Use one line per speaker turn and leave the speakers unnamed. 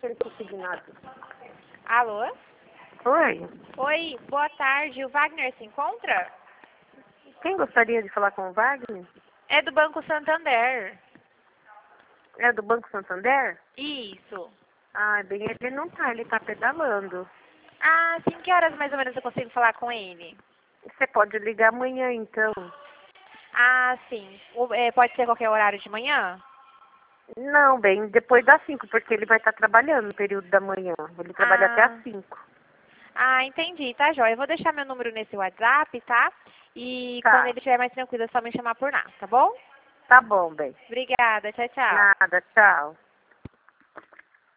aquele consignado.
Alô?
Oi,
Oi, boa tarde. O Wagner se encontra?
quem gostaria de falar com o Wagner?
É do Banco Santander.
É do Banco Santander?
Isso.
Ah, bem, ele não tá, ele tá pedalando.
Ah, sim, que horas mais ou menos eu consigo falar com ele?
Você pode ligar amanhã, então.
Ah, sim. Pode ser qualquer horário de manhã?
Não, bem, depois das 5, porque ele vai estar trabalhando no período da manhã. Ele trabalha até às 5.
Entendi, tá, joia. Eu vou deixar meu número nesse WhatsApp, tá? E quando
Tá,
ele estiver mais tranquilo, é só me chamar por lá, tá bom?
tá bom, bem.
Obrigada, tchau, tchau.
Nada, tchau.